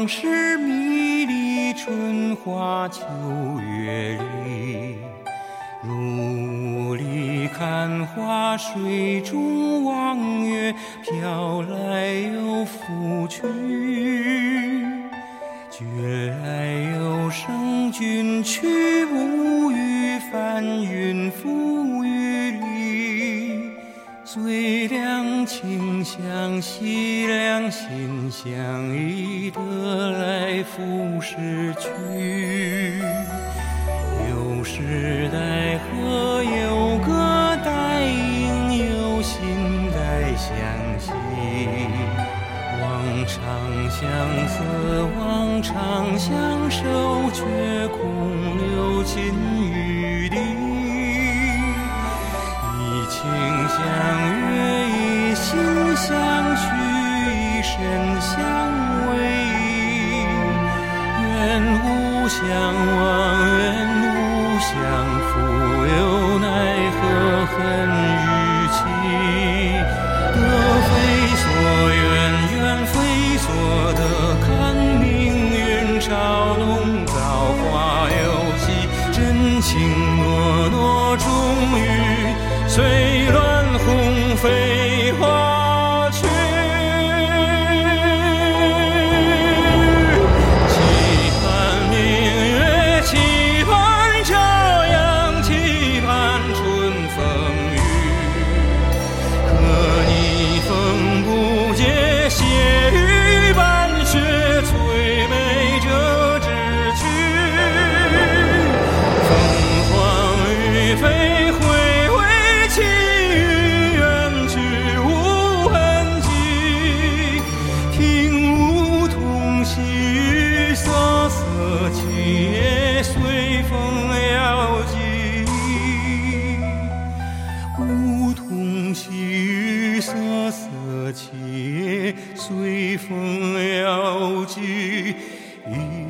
往事迷离，春花秋月里。如里看花，水中望月，飘来又浮去。觉来有声君去，无语翻云覆雨里。最凉清香，惜凉心相依，得来复失去。有时代河，有歌待应，有心待相惜。望长相思，望长相守，却空留金玉笛。以情相悦，以心相许，以身相偎。愿无相忘，愿无相负，又奈何恨与期。得非所愿，愿非所得，看命运嘲弄，造化游戏，真情诺诺，终于随乱红飞花去。期盼明月，期盼朝阳，期盼春风雨。可逆风不解，血雨半雪，催美这志趣。凤凰于飞，回味其余，远去无痕迹。听梧桐细雨，瑟瑟起也随风摇迹。梧桐细雨，瑟瑟起也随风摇迹。